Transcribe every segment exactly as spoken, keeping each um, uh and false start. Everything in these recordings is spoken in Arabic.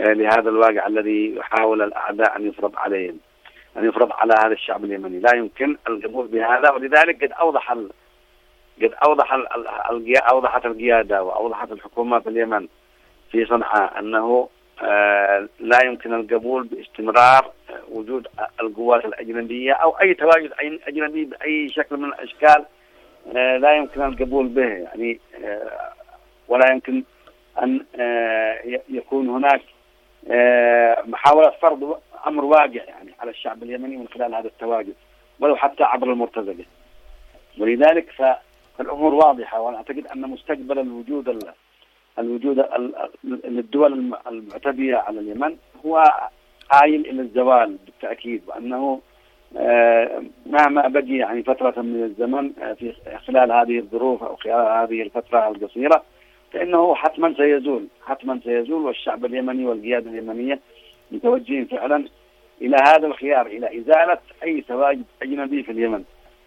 لهذا الواقع الذي يحاول الأعداء أن يفرض عليهم، أن يفرض على هذا الشعب اليمني. لا يمكن القبول بهذا، ولذلك قد أوضح ال... قد أوضح ال... ال... أوضحت القيادة وأوضحت الحكومات في اليمن في صنعاء أنه آه لا يمكن القبول باستمرار وجود القوات الأجنبية أو أي تواجد أجنبي بأي شكل من الأشكال. آه لا يمكن القبول به، يعني آه ولا يمكن أن آه يكون هناك آه محاولة فرض أمر واقع يعني على الشعب اليمني من خلال هذا التواجد، ولو حتى عبر المرتزقة. ولذلك فالأمور واضحة، وأنا أعتقد أن مستقبل الوجود الوجود للدول المعتدية على اليمن هو آيل إلى الزوال بالتأكيد، وأنه مهما بقي يعني فترة من الزمن في خلال هذه الظروف أو خلال هذه الفترة القصيرة، فإنه حتما سيزول حتما سيزول والشعب اليمني والقيادة اليمنية متوجهين فعلا إلى هذا الخيار، إلى إزالة أي تواجد أجنبي في اليمن.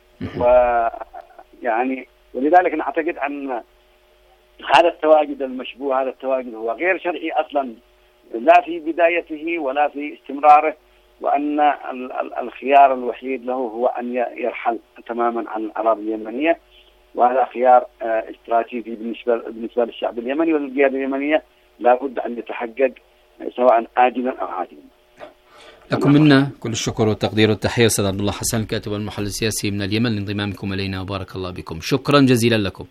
ويعني ولذلك نعتقد أن هذا التواجد المشبوه، هذا التواجد هو غير شرعي أصلا، لا في بدايته ولا في استمراره، وأن الخيار الوحيد له هو أن يرحل تماما عن الأراضي اليمنية، وهذا خيار استراتيجي بالنسبة بالنسبة للشعب اليمني والقيادة اليمنية، لا بد أن يتحقق سواء آجلا أو عاجلا. لكم منا كل الشكر والتقدير والتحية أستاذ عبد الله حسن، الكاتب والمحلل السياسي من اليمن، لانضمامكم إلينا وبارك الله بكم. شكرا جزيلا لكم.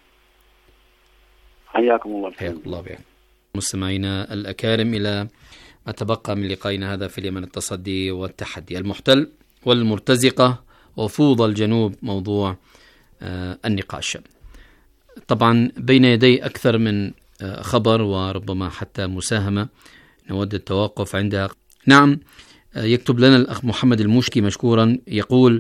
حياكم الله. حياكم الله بك. مستمعينا الأكارم، إلى ما تبقى من لقائنا هذا في اليمن، التصدي والتحدي، المحتل والمرتزقة وفوضى الجنوب، موضوع آه النقاش. طبعا بين يدي أكثر من آه خبر وربما حتى مساهمة نود التوقف عندها. نعم، آه يكتب لنا الأخ محمد الموشكي مشكورا، يقول: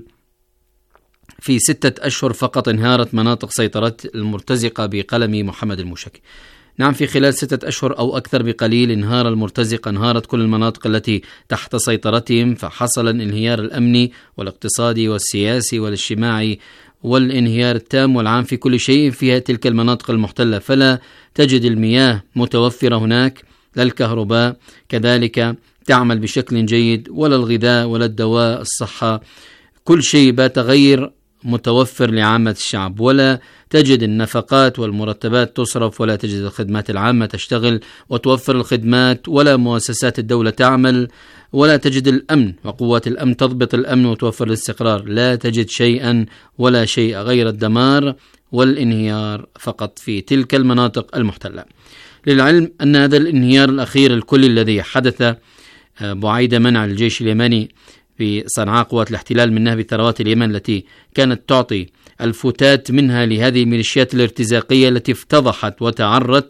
في ستة أشهر فقط انهارت مناطق سيطرة المرتزقة بقلم محمد الموشكي. نعم، في خلال ستة أشهر أو أكثر بقليل انهار المرتزقة، انهارت كل المناطق التي تحت سيطرتهم، فحصل الانهيار الأمني والاقتصادي والسياسي والاجتماعي والانهيار التام والعام في كل شيء في تلك المناطق المحتلة. فلا تجد المياه متوفرة هناك، لا الكهرباء كذلك تعمل بشكل جيد، ولا الغذاء ولا الدواء، الصحة، كل شيء بات غير متوفر لعامة الشعب، ولا تجد النفقات والمرتبات تصرف، ولا تجد الخدمات العامة تشتغل وتوفر الخدمات، ولا مؤسسات الدولة تعمل، ولا تجد الأمن وقوات الأمن تضبط الأمن وتوفر الاستقرار. لا تجد شيئا ولا شيء غير الدمار والانهيار فقط في تلك المناطق المحتلة. للعلم أن هذا الانهيار الأخير الكلي الذي حدث بعيد منع الجيش اليمني في صنعاء قوات الاحتلال من نهب ثروات اليمن التي كانت تعطي الفتات منها لهذه الميليشيات الارتزاقية التي افتضحت وتعرت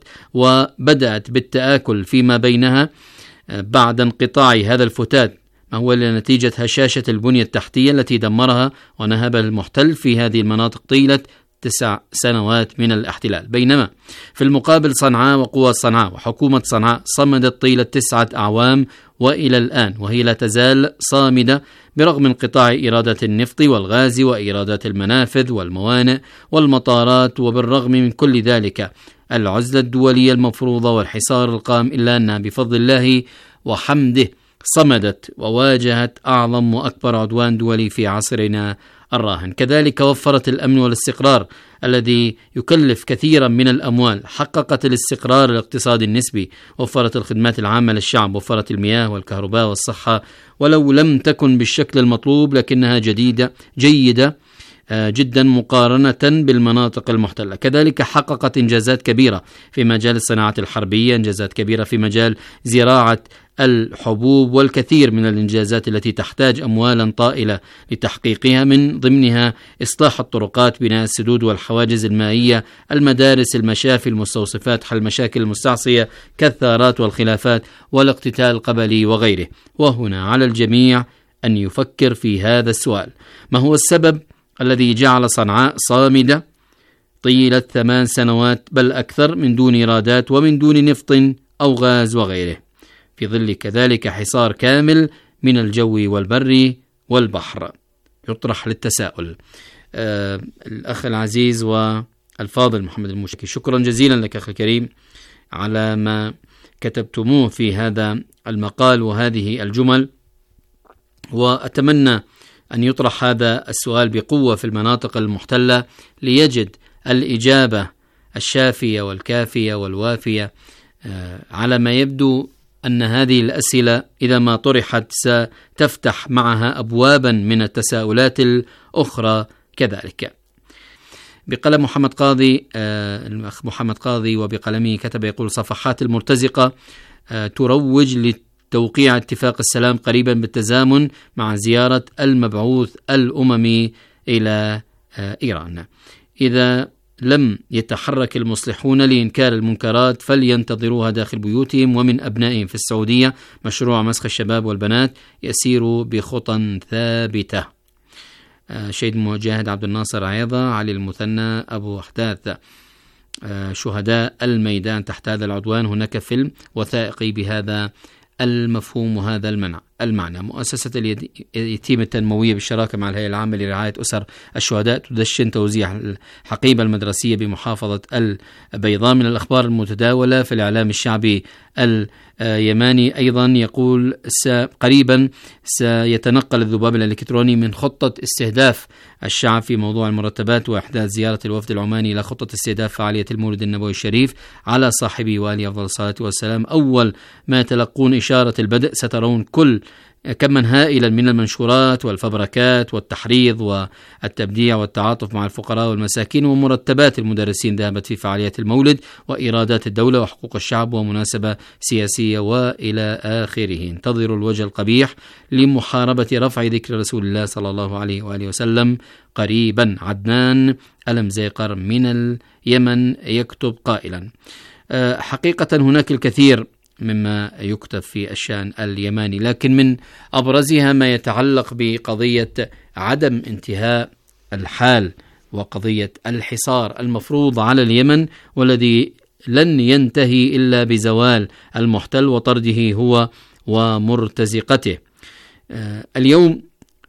وبدأت بالتآكل فيما بينها بعد انقطاع هذا الفتات، ما هو لنتيجة هشاشة البنية التحتية التي دمرها ونهبها المحتل في هذه المناطق طيلة تسع سنوات من الاحتلال. بينما في المقابل صنعاء وقوات صنعاء وحكومة صنعاء صمدت طيلة تسعة أعوام وإلى الآن، وهي لا تزال صامدة برغم انقطاع إيرادات النفط والغاز وإيرادات المنافذ والموانئ والمطارات. وبالرغم من كل ذلك العزلة الدولية المفروضة والحصار القائم، إلا أنها بفضل الله وحمده صمدت وواجهت أعظم وأكبر عدوان دولي في عصرنا الراهن. كذلك وفرت الأمن والاستقرار الذي يكلف كثيرا من الأموال، حققت الاستقرار الاقتصادي النسبي، وفرت الخدمات العامة للشعب، وفرت المياه والكهرباء والصحة، ولو لم تكن بالشكل المطلوب لكنها جديدة جيدة جدا مقارنة بالمناطق المحتلة. كذلك حققت إنجازات كبيرة في مجال الصناعة الحربية، إنجازات كبيرة في مجال زراعة الحبوب، والكثير من الإنجازات التي تحتاج أموالا طائلة لتحقيقها، من ضمنها إصلاح الطرقات، بناء السدود والحواجز المائية، المدارس، المشافي، المستوصفات، حل المشاكل المستعصية كالثارات والخلافات والاقتتال القبلي وغيره. وهنا على الجميع أن يفكر في هذا السؤال: ما هو السبب الذي جعل صنعاء صامدة طيلة ثمان سنوات بل أكثر من دون إيرادات ومن دون نفط أو غاز وغيره، في ظل كذلك حصار كامل من الجو والبر والبحر؟ يطرح للتساؤل. آه الأخ العزيز والفاضل محمد الموشكي، شكرا جزيلا لك أخي الكريم على ما كتبتموه في هذا المقال وهذه الجمل، وأتمنى أن يطرح هذا السؤال بقوة في المناطق المحتلة ليجد الإجابة الشافية والكافية والوافية. على ما يبدو أن هذه الأسئلة إذا ما طرحت ستفتح معها أبوابا من التساؤلات الأخرى كذلك. بقلم محمد قاضي، الأخ محمد قاضي وبقلمه كتب يقول: صفحات المرتزقة تروج لتوقيع اتفاق السلام قريبا بالتزامن مع زيارة المبعوث الأممي إلى إيران. إذا لم يتحرك المصلحون لإنكار المنكرات فلينتظروها داخل بيوتهم ومن أبنائهم في السعودية. مشروع مسخ الشباب والبنات يسير بخطى ثابتة. شهيد مجاهد عبد الناصر عيضة، علي المثنى أبو أحداث. شهداء الميدان تحت هذا العدوان. هناك فيلم وثائقي بهذا المفهوم وهذا المعنى. المعنى مؤسسة اليتيم التنموية بالشراكة مع الهيئة العامة لرعاية أسر الشهداء تدشن توزيع الحقيبة المدرسية بمحافظة البيضاء. من الأخبار المتداولة في الإعلام الشعبي اليماني أيضا يقول: قريبا سيتنقل الذباب الإلكتروني من خطة استهداف الشعب في موضوع المرتبات وإحداث زيارة الوفد العماني إلى خطة استهداف فعالية المولد النبوي الشريف على صاحبه والي أفضل الصلاة والسلام. أول ما تلقون إشارة البدء سترون كل كما هائلا من المنشورات والفبركات والتحريض والتبديع والتعاطف مع الفقراء والمساكين ومرتبات المدرسين ذهبت في فعاليات المولد وإيرادات الدولة وحقوق الشعب ومناسبة سياسية وإلى آخره. انتظروا الوجه القبيح لمحاربة رفع ذكر رسول الله صلى الله عليه وآله وسلم قريبا. عدنان ألمزيقر من اليمن يكتب قائلا: حقيقة هناك الكثير مما يكتب في الشأن اليماني، لكن من أبرزها ما يتعلق بقضية عدم انتهاء الحال وقضية الحصار المفروض على اليمن والذي لن ينتهي إلا بزوال المحتل وطرده هو ومرتزقته. اليوم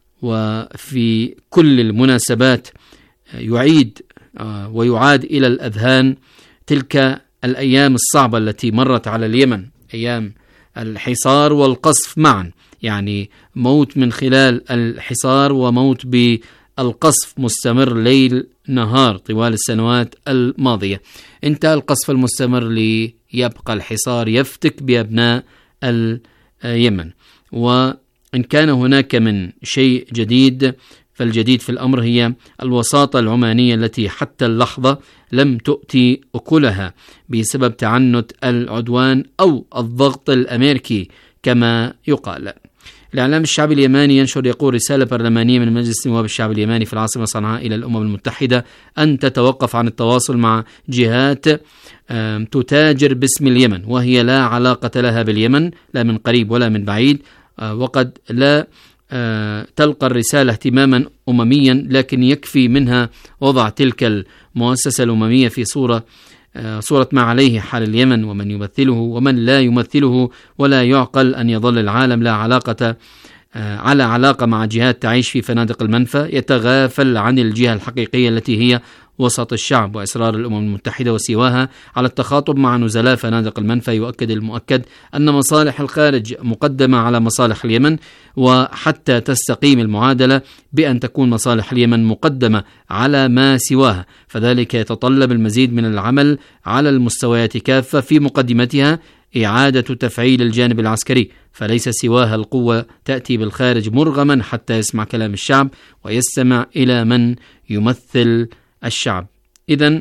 وفي كل المناسبات يعيد ويعاد إلى الأذهان تلك الأيام الصعبة التي مرت على اليمن، أيام الحصار والقصف معا، يعني موت من خلال الحصار وموت بالقصف مستمر ليل نهار طوال السنوات الماضية. انتهى القصف المستمر ليبقى الحصار يفتك بأبناء اليمن. وإن كان هناك من شيء جديد فالجديد في الأمر هي الوساطة العمانية التي حتى اللحظة لم تؤتي أكلها بسبب تعنت العدوان أو الضغط الأمريكي كما يقال. الإعلام الشعبي اليماني ينشر يقول: رسالة برلمانية من مجلس نواب الشعب اليماني في العاصمة صنعاء إلى الأمم المتحدة أن تتوقف عن التواصل مع جهات تتاجر باسم اليمن وهي لا علاقة لها باليمن لا من قريب ولا من بعيد، وقد لا تلقى الرسالة اهتماما أمميا، لكن يكفي منها وضع تلك المؤسسة الأممية في صورة صورة ما عليه حال اليمن ومن يمثله ومن لا يمثله، ولا يعقل أن يظل العالم لا علاقة على علاقة مع جهات تعيش في فنادق المنفى يتغافل عن الجهة الحقيقية التي هي وسط الشعب. وإصرار الأمم المتحدة وسواها على التخاطب مع نزلاء فنادق المنفى يؤكد المؤكد أن مصالح الخارج مقدمة على مصالح اليمن، وحتى تستقيم المعادلة بأن تكون مصالح اليمن مقدمة على ما سواها، فذلك يتطلب المزيد من العمل على المستويات كافة، في مقدمتها إعادة تفعيل الجانب العسكري، فليس سواها القوة تأتي بالخارج مرغما حتى يسمع كلام الشعب ويستمع إلى من يمثل الشعب. إذن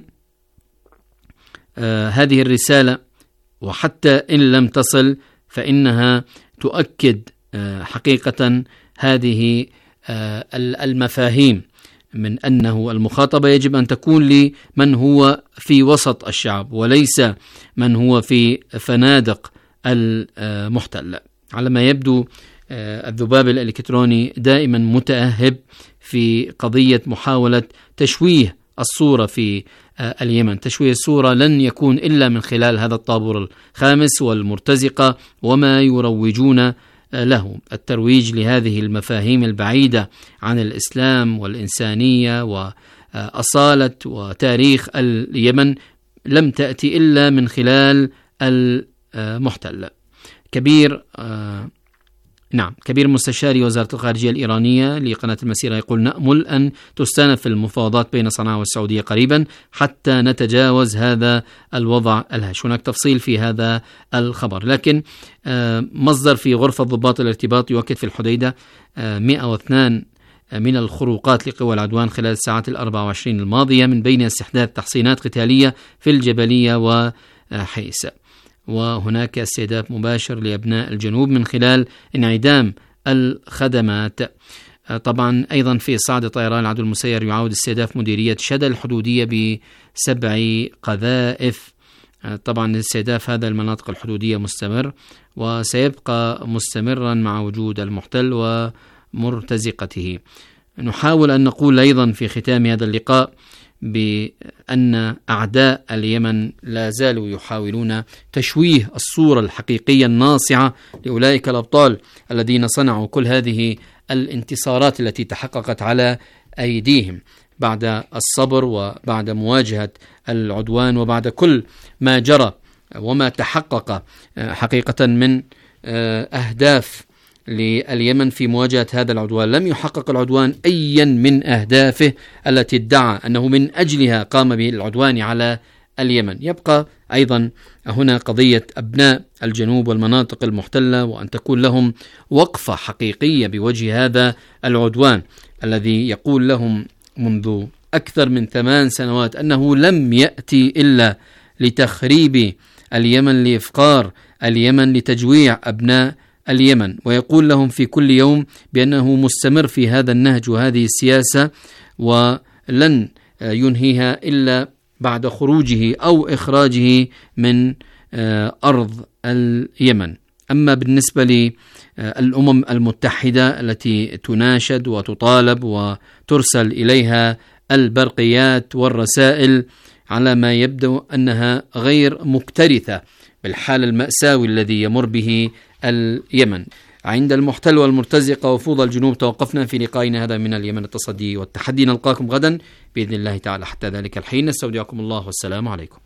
آه هذه الرسالة وحتى إن لم تصل فإنها تؤكد آه حقيقة هذه آه المفاهيم من أنه المخاطبة يجب أن تكون لمن هو في وسط الشعب وليس من هو في فنادق المحتلة. على ما يبدو الذباب الإلكتروني دائما متأهب في قضية محاولة تشويه الصورة في اليمن. تشويه الصورة لن يكون إلا من خلال هذا الطابور الخامس والمرتزقة وما يروجون له، الترويج لهذه المفاهيم البعيدة عن الإسلام والإنسانية وأصالة وتاريخ اليمن لم تأتي إلا من خلال المحتل. كبير آه نعم كبير مستشاري وزارة الخارجية الإيرانية لقناة المسيرة يقول: نأمل أن تستأنف المفاوضات بين صنعاء والسعودية قريبا حتى نتجاوز هذا الوضع الهش. هناك تفصيل في هذا الخبر، لكن مصدر في غرفة ضباط الارتباط يؤكد في الحديدة مئة واثنين من الخروقات لقوى العدوان خلال الساعات الأربع وعشرين الماضية، من بين استحداث تحصينات قتالية في الجبلية وحيس. وهناك استهداف مباشر لأبناء الجنوب من خلال انعدام الخدمات. طبعا أيضا في صعد طيران العدو المسير يعاود استهداف مديرية شدى الحدودية بسبع قذائف. طبعا استهداف هذا المناطق الحدودية مستمر وسيبقى مستمرا مع وجود المحتل ومرتزقته. نحاول أن نقول أيضا في ختام هذا اللقاء بأن أعداء اليمن لا زالوا يحاولون تشويه الصورة الحقيقية الناصعة لأولئك الأبطال الذين صنعوا كل هذه الانتصارات التي تحققت على أيديهم بعد الصبر وبعد مواجهة العدوان وبعد كل ما جرى وما تحقق حقيقة من أهداف لليمن في مواجهة هذا العدوان. لم يحقق العدوان أيا من أهدافه التي ادعى أنه من أجلها قام بالعدوان على اليمن. يبقى أيضا هنا قضية أبناء الجنوب والمناطق المحتلة، وأن تكون لهم وقفة حقيقية بوجه هذا العدوان الذي يقول لهم منذ أكثر من ثمان سنوات أنه لم يأتي إلا لتخريب اليمن، لإفقار اليمن، لتجويع أبناء اليمن، ويقول لهم في كل يوم بأنه مستمر في هذا النهج وهذه السياسة ولن ينهيها إلا بعد خروجه أو إخراجه من أرض اليمن. أما بالنسبة للأمم المتحدة التي تناشد وتطالب وترسل إليها البرقيات والرسائل، على ما يبدو أنها غير مكترثة بالحال المأساوي الذي يمر به اليمن. عند المحتل والمرتزقة وفوضى الجنوب توقفنا في لقائنا هذا من اليمن التصدي والتحدي. نلقاكم غدا بإذن الله تعالى. حتى ذلك الحين نستودعكم الله والسلام عليكم.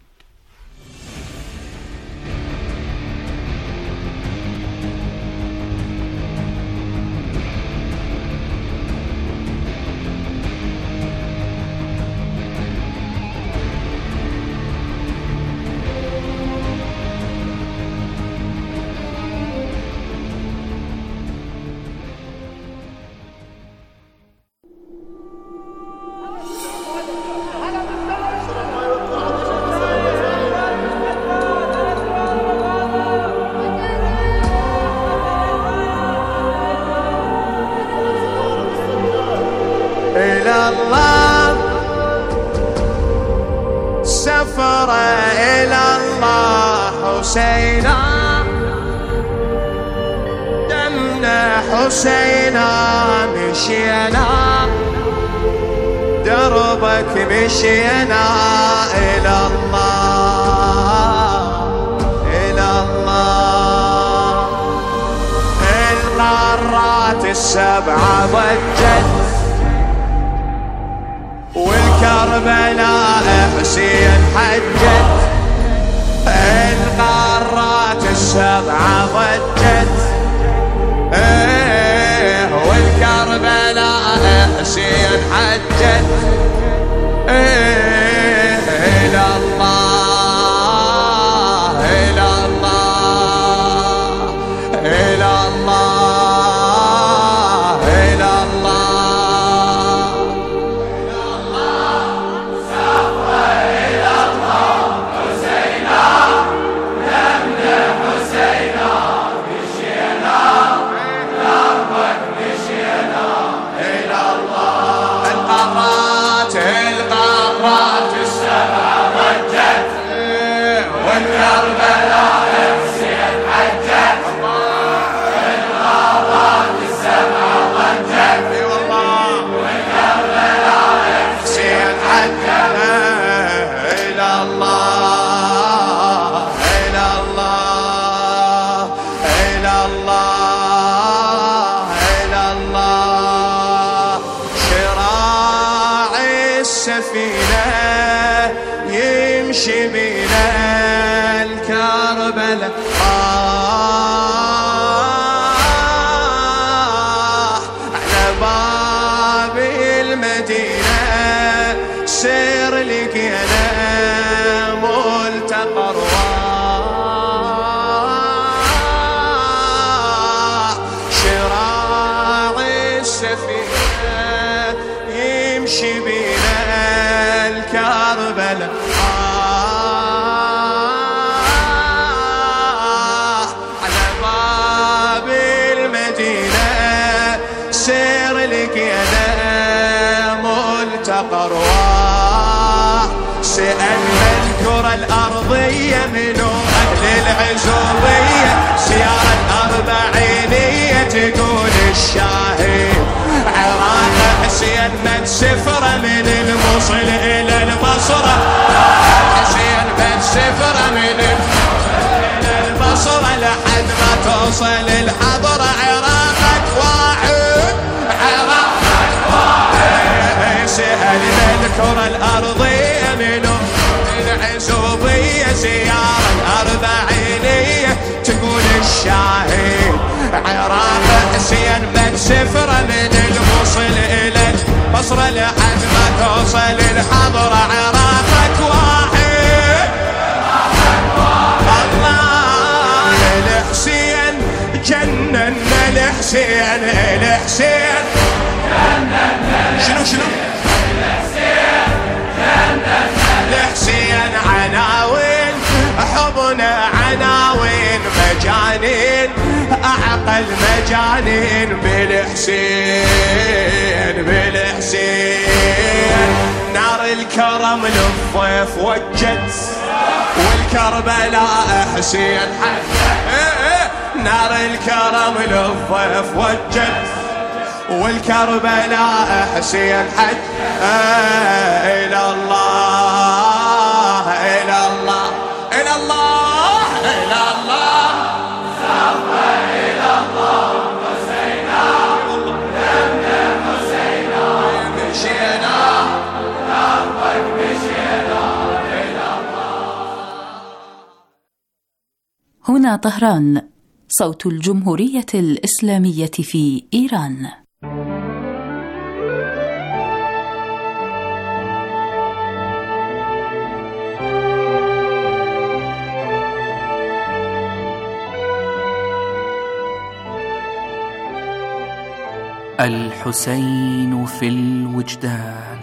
حسينا مشينا دربك مشينا إلى الله إلى الله. القارات السبعة ضجت والكربلاء حسين حجت. القارات السبعة ضجت ايه والكربلاء حسين حجت. ايه إلى الله إلى الله إلى الله إلى الله إلى الله سفر إلى الله حسينا نمن حسينا مشينا دربك مشينا إلى الله. القارات القارات السبعة ضجت والكربلاء حسين حجت. القارات السبعة ضجت والكربلاء حسين حجت. إلى الله إلى الله إلى الله إلى الله. شراع السفينة يمشي بنا الكربلاء سير لقينا ملتقى أرواح شراع السفينة يمشي بنا الكربلاء على باب المدينة سير لقينا ملتقى أرواح سألنا الكرة الأرضية منو أهل العزوبية سيارة الأربعينية تقول الشاهد عراق حسين من سفرة من الموصل إلى البصرة حسين من سفرة من إلى البصرة لحد ما توصل الحضرة عراقك واحد عراقك واحد سألنا الكرة الأرضية منو العزوبية زيارة الأربعينية تقول الشاهد عراق حسين من سفرة من الموصل إلى البصرة لحد ما توصل الحضرة عراقك واحد الله الحسين جنن الحسين الحسين شنو شنو الحسين عناوين حضن عناوين مجانين أعقل مجانين بالحسين بالحسين نار الكرم للضيف وجت والكربلاء حسين حد نار الكرم للضيف وجت والكربلاء حسين حد إلى الله إلى الله إلى الله إلى الله سوى إلى الله حسينا دمنا حسينا مشينا دربك مشينا إلى الله. هنا طهران صوت الجمهورية الإسلامية في إيران. الحسين في الوجدان.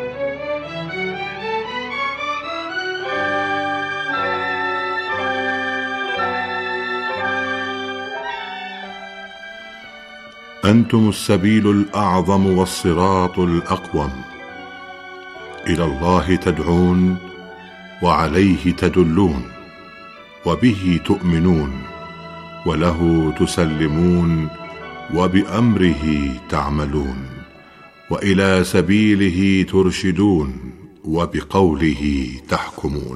أنتم السبيل الأعظم والصراط الأقوم، إلى الله تدعون وعليه تدلون وبه تؤمنون وله تسلمون وبأمره تعملون وإلى سبيله ترشدون وبقوله تحكمون.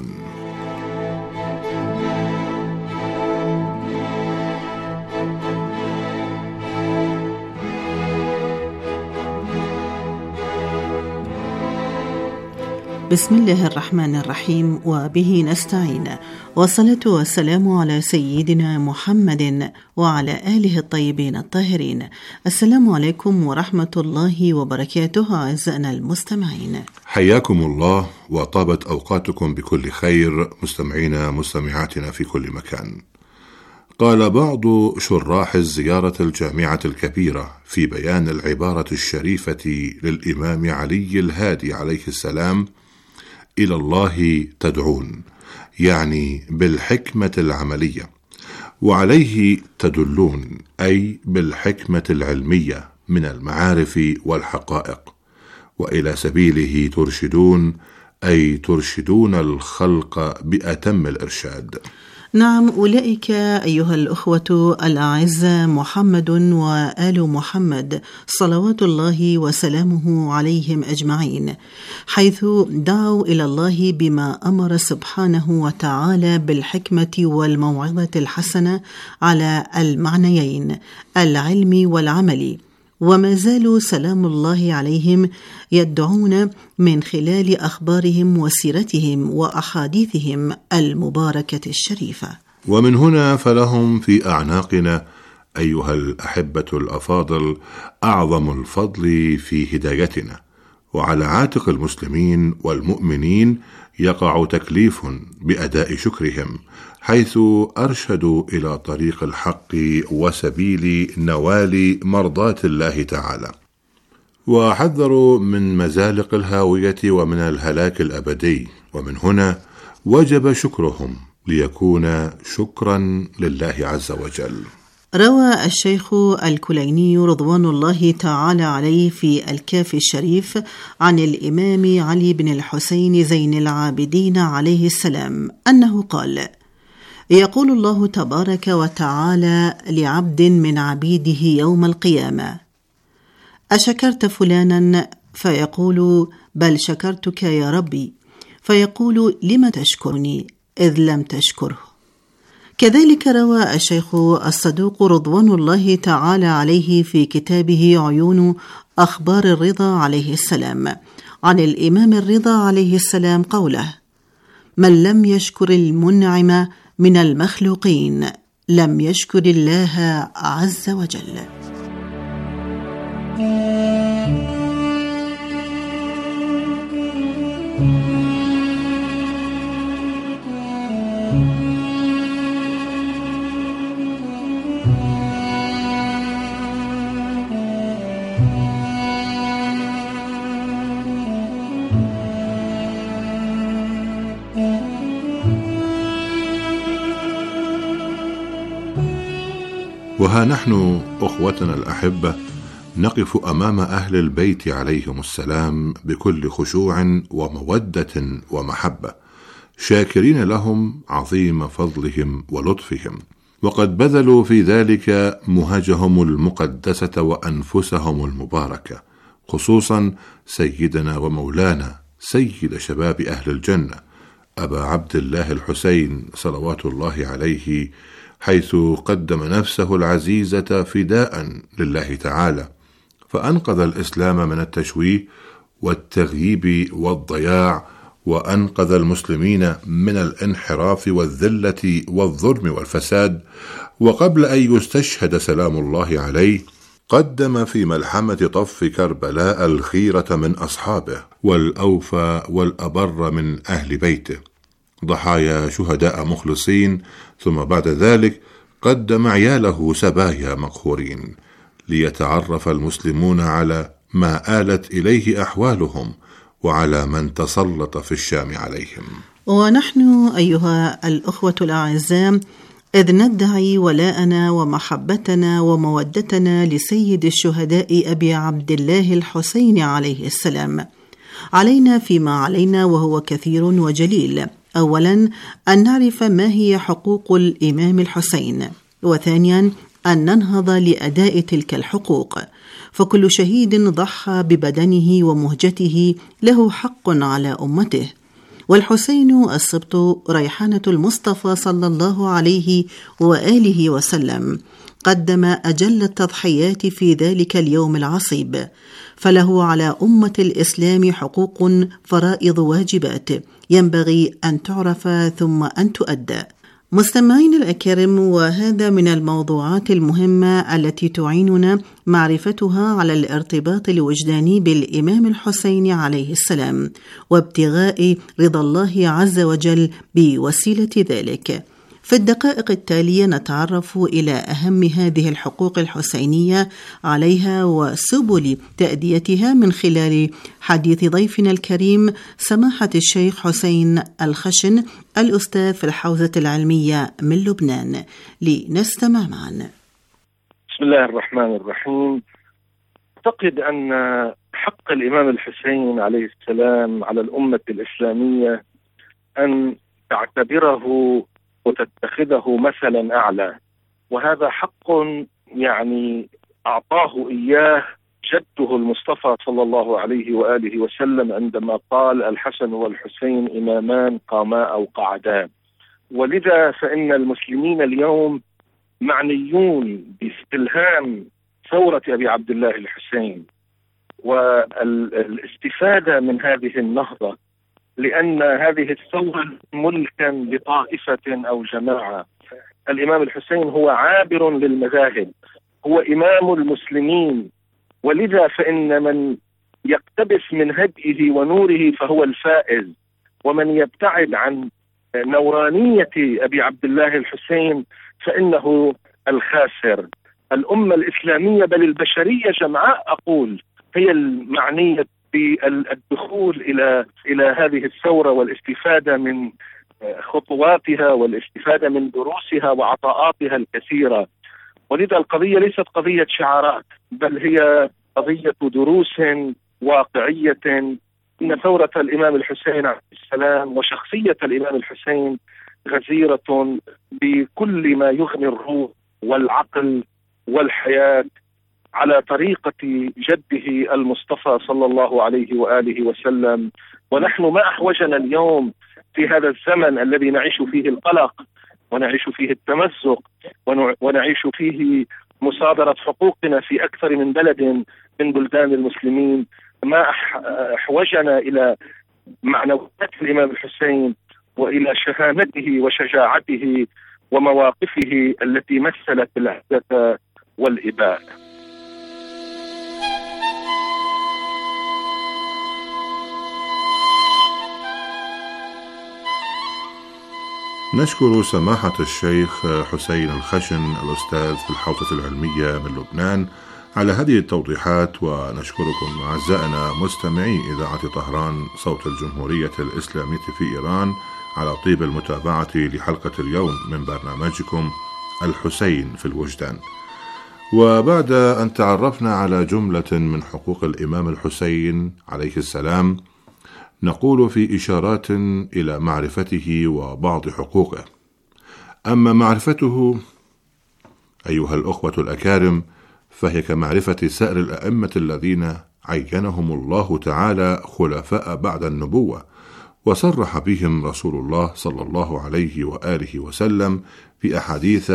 بسم الله الرحمن الرحيم وبه نستعين، والصلاة والسلام على سيدنا محمد وعلى آله الطيبين الطاهرين. السلام عليكم ورحمة الله وبركاته. أعزائنا المستمعين، حياكم الله وطابت أوقاتكم بكل خير مستمعينا مستمعاتنا في كل مكان. قال بعض شراح الزيارة الجامعة الكبيرة في بيان العبارة الشريفة للإمام علي الهادي عليه السلام: إلى الله تدعون، يعني بالحكمة العملية، وعليه تدلون، أي بالحكمة العلمية من المعارف والحقائق، وإلى سبيله ترشدون، أي ترشدون الخلق بأتم الإرشاد. نعم، أولئك أيها الأخوة الأعزاء محمد وآل محمد صلوات الله وسلامه عليهم أجمعين، حيث دعوا إلى الله بما أمر سبحانه وتعالى بالحكمة والموعظة الحسنة على المعنيين العلم والعمل، وما زالوا سلام الله عليهم يدعون من خلال أخبارهم وسيرتهم وأحاديثهم المباركة الشريفة. ومن هنا فلهم في أعناقنا أيها الأحبة الأفاضل أعظم الفضل في هدايتنا، وعلى عاتق المسلمين والمؤمنين يقع تكليف بأداء شكرهم، حيث أرشدوا إلى طريق الحق وسبيل نوال مرضاة الله تعالى، وحذروا من مزالق الهاوية ومن الهلاك الأبدي، ومن هنا وجب شكرهم ليكون شكرا لله عز وجل. روى الشيخ الكليني رضوان الله تعالى عليه في الكافي الشريف عن الإمام علي بن الحسين زين العابدين عليه السلام أنه قال: يقول الله تبارك وتعالى لعبد من عبيده يوم القيامة: أشكرت فلانا؟ فيقول: بل شكرتك يا ربي. فيقول: لم تشكرني إذ لم تشكره. كذلك روى الشيخ الصدوق رضوان الله تعالى عليه في كتابه عيون أخبار الرضا عليه السلام عن الإمام الرضا عليه السلام قوله: من لم يشكر المنعم من المخلوقين لم يشكر الله عز وجل. وها نحن أخوتنا الأحبة نقف أمام أهل البيت عليهم السلام بكل خشوع ومودة ومحبة، شاكرين لهم عظيم فضلهم ولطفهم، وقد بذلوا في ذلك مهجهم المقدسة وأنفسهم المباركة، خصوصا سيدنا ومولانا سيد شباب أهل الجنة أبا عبد الله الحسين صلوات الله عليه، حيث قدم نفسه العزيزة فداء لله تعالى، فأنقذ الإسلام من التشويه والتغييب والضياع، وأنقذ المسلمين من الانحراف والذلة والظلم والفساد. وقبل أن يستشهد سلام الله عليه قدم في ملحمة طف كربلاء الخيرة من أصحابه والأوفى والأبر من أهل بيته، ضحايا شهداء مخلصين، ثم بعد ذلك قدم عياله سبايا مقهورين، ليتعرف المسلمون على ما آلت إليه أحوالهم وعلى من تسلط في الشام عليهم. ونحن أيها الأخوة الأعزاء إذ ندعي ولاءنا ومحبتنا ومودتنا لسيد الشهداء أبي عبد الله الحسين عليه السلام، علينا فيما علينا وهو كثير وجليل: أولا أن نعرف ما هي حقوق الإمام الحسين، وثانيا أن ننهض لأداء تلك الحقوق، فكل شهيد ضحى ببدنه ومهجته له حق على أمته، والحسين السبط ريحانة المصطفى صلى الله عليه وآله وسلم قدم أجل التضحيات في ذلك اليوم العصيب، فله على أمة الإسلام حقوق فرائض واجبات ينبغي أن تعرف ثم أن تؤدى. مستمعين الأكارم، وهذا من الموضوعات المهمة التي تعيننا معرفتها على الارتباط الوجداني بالإمام الحسين عليه السلام وابتغاء رضا الله عز وجل بوسيلة ذلك. في الدقائق التالية نتعرف إلى أهم هذه الحقوق الحسينية عليها وسبل تأديتها من خلال حديث ضيفنا الكريم سماحة الشيخ حسين الخشن، الأستاذ في الحوزة العلمية من لبنان. لنستمع معا. بسم الله الرحمن الرحيم. أعتقد أن حق الإمام الحسين عليه السلام على الأمة الإسلامية أن تعتبره وتتخذه مثلا أعلى، وهذا حق يعني أعطاه إياه جده المصطفى صلى الله عليه وآله وسلم عندما قال: الحسن والحسين إمامان قاما أو قعدان. ولذا فإن المسلمين اليوم معنيون باستلهام ثورة أبي عبد الله الحسين والاستفادة من هذه النهضة، لأن هذه الثورة ملكا لطائفة أو جماعة. الإمام الحسين هو عابر للمذاهب، هو إمام المسلمين، ولذا فإن من يقتبس من هدئه ونوره فهو الفائز، ومن يبتعد عن نورانية أبي عبد الله الحسين فإنه الخاسر. الأمة الإسلامية بل البشرية جمعاء أقول هي المعنية بالدخول إلى إلى هذه الثورة والاستفادة من خطواتها والاستفادة من دروسها وعطاءاتها الكثيرة. ولذا القضية ليست قضية شعارات، بل هي قضية دروس واقعية. إن ثورة الإمام الحسين عليه السلام وشخصية الإمام الحسين غزيرة بكل ما يغني الروح والعقل والحياة على طريقة جده المصطفى صلى الله عليه وآله وسلم. ونحن ما أحوجنا اليوم في هذا الزمن الذي نعيش فيه القلق ونعيش فيه التمزق ونعيش فيه مصادرة حقوقنا في أكثر من بلد من بلدان المسلمين، ما أحوجنا إلى معنويات الإمام الحسين وإلى شهامته وشجاعته ومواقفه التي مثلت العزة والإباء. نشكر سماحة الشيخ حسين الخشن الأستاذ في الحوزة العلمية من لبنان على هذه التوضيحات، ونشكركم أعزائنا مستمعي إذاعة طهران صوت الجمهورية الإسلامية في إيران على طيب المتابعة لحلقة اليوم من برنامجكم الحسين في الوجدان. وبعد أن تعرفنا على جملة من حقوق الإمام الحسين عليه السلام، نقول في إشارات إلى معرفته وبعض حقوقه. أما معرفته أيها الأخوة الأكارم فهي كمعرفة سائر الأئمة الذين عينهم الله تعالى خلفاء بعد النبوة، وصرح بهم رسول الله صلى الله عليه وآله وسلم في أحاديث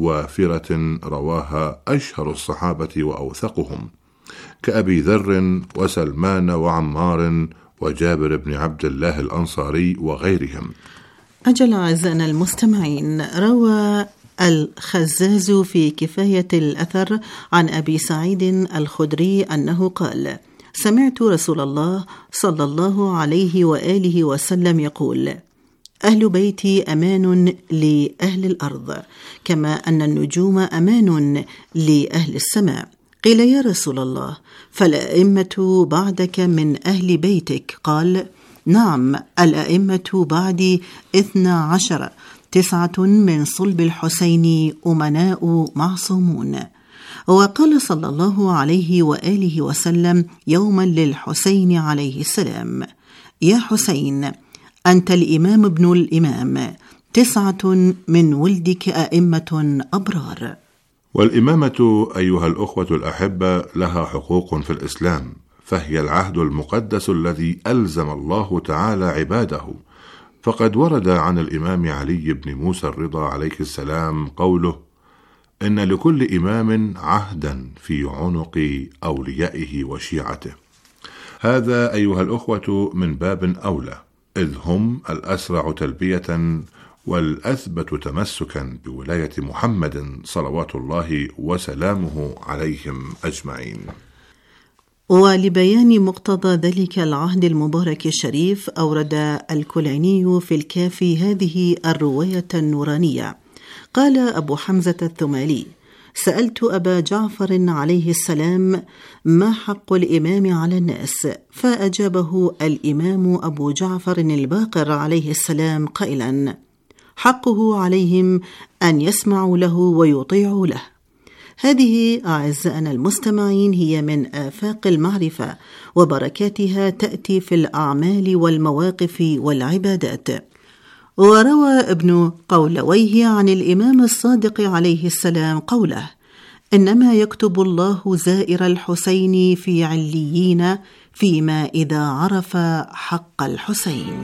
وافرة رواها أشهر الصحابة وأوثقهم كأبي ذر وسلمان وعمار وجابر بن عبد الله الأنصاري وغيرهم. أجل أعزائنا المستمعين، روى الخزاز في كفاية الأثر عن أبي سعيد الخدري أنه قال: سمعت رسول الله صلى الله عليه وآله وسلم يقول: أهل بيتي أمان لأهل الأرض كما أن النجوم أمان لأهل السماء. قيل: يا رسول الله، فالأئمة بعدك من أهل بيتك؟ قال: نعم، الأئمة بعدي اثنا عشر، تسعة من صلب الحسين أمناء معصومون. وقال صلى الله عليه وآله وسلم يوما للحسين عليه السلام: يا حسين، أنت الإمام ابن الإمام، تسعة من ولدك أئمة أبرار. والإمامة أيها الأخوة الأحبة لها حقوق في الإسلام، فهي العهد المقدس الذي ألزم الله تعالى عباده. فقد ورد عن الإمام علي بن موسى الرضا عليه السلام قوله: إن لكل إمام عهدا في عنق أوليائه وشيعته. هذا أيها الأخوة من باب أولى، إذ هم الأسرع تلبية والأثبت تمسكا بولاية محمد صلوات الله وسلامه عليهم أجمعين. ولبيان مقتضى ذلك العهد المبارك الشريف، أورد الكليني في الكافي هذه الرواية النورانية. قال أبو حمزة الثمالي: سألت أبا جعفر عليه السلام: ما حق الإمام على الناس؟ فأجابه الإمام أبو جعفر الباقر عليه السلام قائلا: حقه عليهم أن يسمعوا له ويطيعوا له. هذه أعزائنا المستمعين هي من آفاق المعرفة، وبركاتها تأتي في الأعمال والمواقف والعبادات. وروى ابن قولويه عن الإمام الصادق عليه السلام قوله: إنما يكتب الله زائر الحسين في عليين فيما إذا عرف حق الحسين.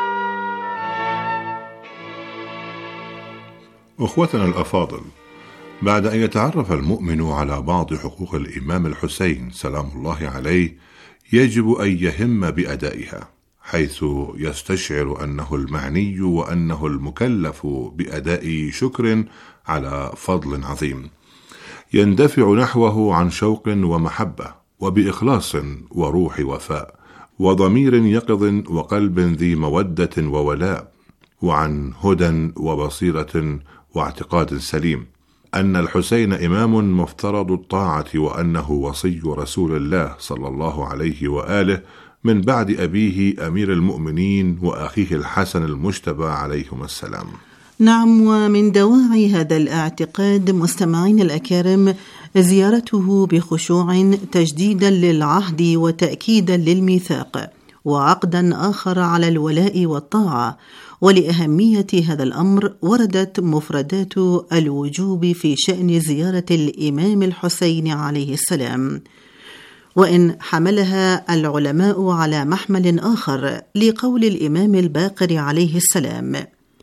أخوتنا الأفاضل، بعد أن يتعرف المؤمن على بعض حقوق الإمام الحسين سلام الله عليه، يجب أن يهم بأدائها، حيث يستشعر أنه المعني وأنه المكلف بأداء شكر على فضل عظيم، يندفع نحوه عن شوق ومحبة وبإخلاص وروح وفاء وضمير يقظ وقلب ذي مودة وولاء، وعن هدى وبصيرة واعتقاد سليم، أن الحسين إمام مفترض الطاعة، وأنه وصي رسول الله صلى الله عليه وآله من بعد أبيه أمير المؤمنين وأخيه الحسن المجتبى عليهم السلام. نعم، ومن دواعي هذا الاعتقاد مستمعين الأكارم زيارته بخشوع تجديدا للعهد وتأكيدا للميثاق، وعقدا آخر على الولاء والطاعة. ولأهمية هذا الأمر وردت مفردات الوجوب في شأن زيارة الإمام الحسين عليه السلام، وإن حملها العلماء على محمل آخر لقول الإمام الباقر عليه السلام: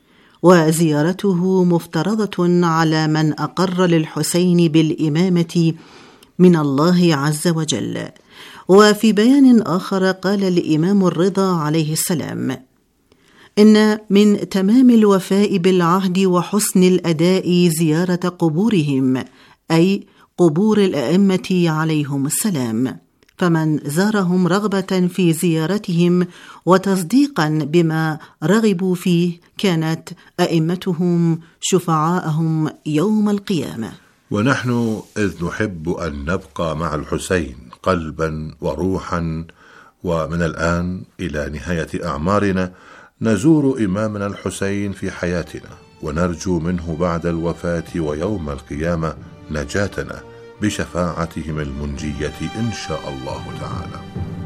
وزيارته مفترضة على من أقر للحسين بالإمامة من الله عز وجل. وفي بيان آخر قال الإمام الرضا عليه السلام: إن من تمام الوفاء بالعهد وحسن الأداء زيارة قبورهم، أي قبور الأئمة عليهم السلام، فمن زارهم رغبة في زيارتهم وتصديقا بما رغبوا فيه كانت أئمتهم شفعاءهم يوم القيامة. ونحن إذ نحب أن نبقى مع الحسين قلبا وروحا، ومن الآن إلى نهاية أعمارنا نزور إمامنا الحسين في حياتنا، ونرجو منه بعد الوفاة ويوم القيامة نجاتنا بشفاعتهم المنجية إن شاء الله تعالى.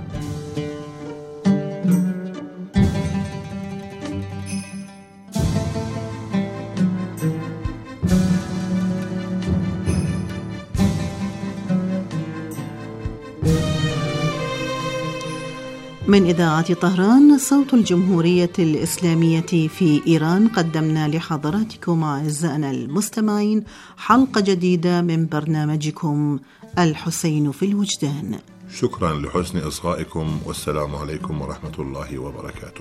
من إذاعة طهران صوت الجمهورية الإسلامية في إيران، قدمنا لحضراتكم أعزائنا المستمعين حلقة جديدة من برنامجكم الحسين في الوجدان. شكرا لحسن إصغائكم، والسلام عليكم ورحمة الله وبركاته.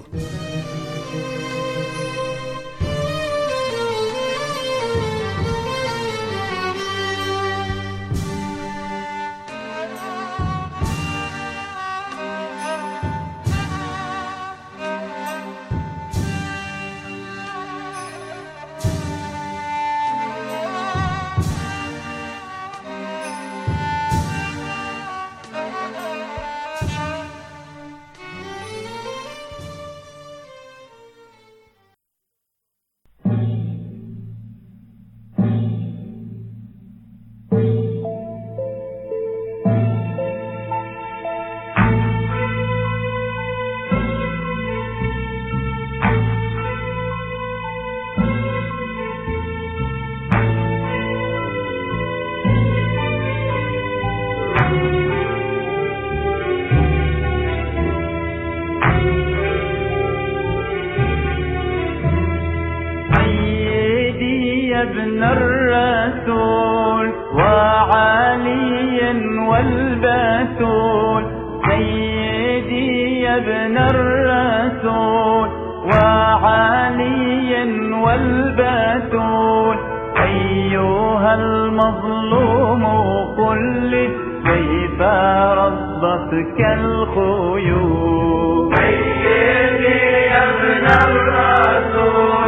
ابن الرسول وعلي والبتول، سيدي يا ابن الرسول وعلي والبتول، أيها المظلوم قل لي كيف ربتك الخيول. سيدي يا ابن الرسول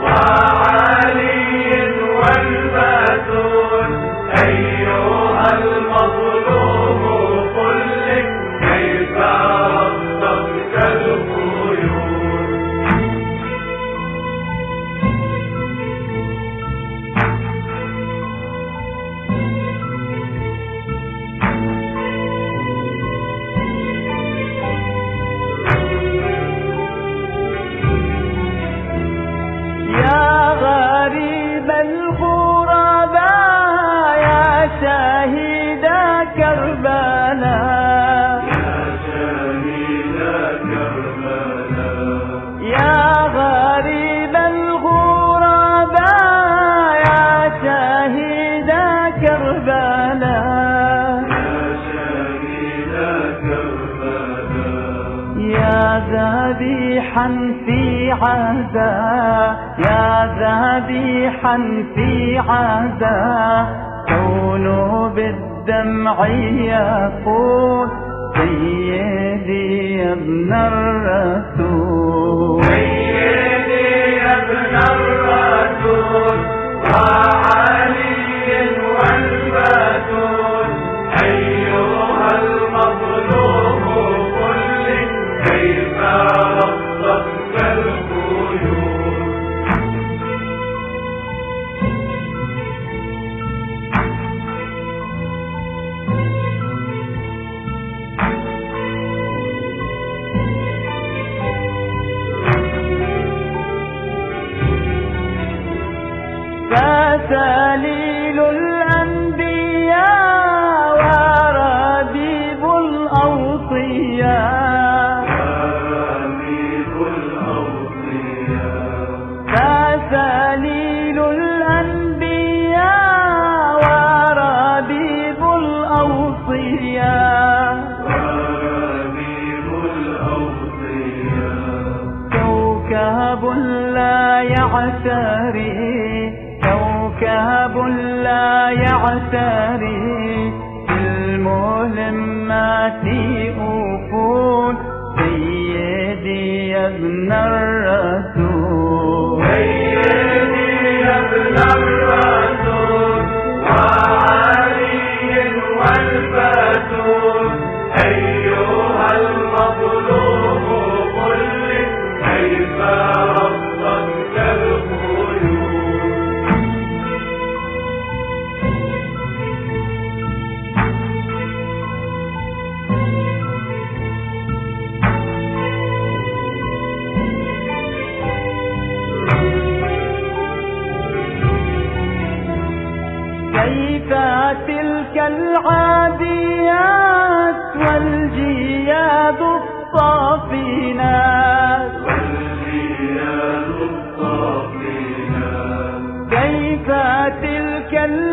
وعلي والبتول، أيها المظلوم قل لي كيف ربتك الخيول. ذبيحا في عزاء يا ذبيحا في عزاء كونه بالدمع يقول سيدي يا ابن الرسول سيدي يا ابن الرسول وعلي والبتول أيها المظلوم قل لي كيف رصدك الخيول فسليل الأنبياء ورديب الأوصياء رديب الأوصياء فسليل الأنبياء ورديب الأوصياء رديب الأوصياء كوكب لا يعتري كوكب لا يعتري المهمات أفول سيدي يا ابن الرسول سيدي يا ابن الرسول وعلي والبتول أيها المظلوم قل لي كيف رصدك الخيول كيف تلك العاديات والجياد الصافنات والجياد الصافنات كيف تلك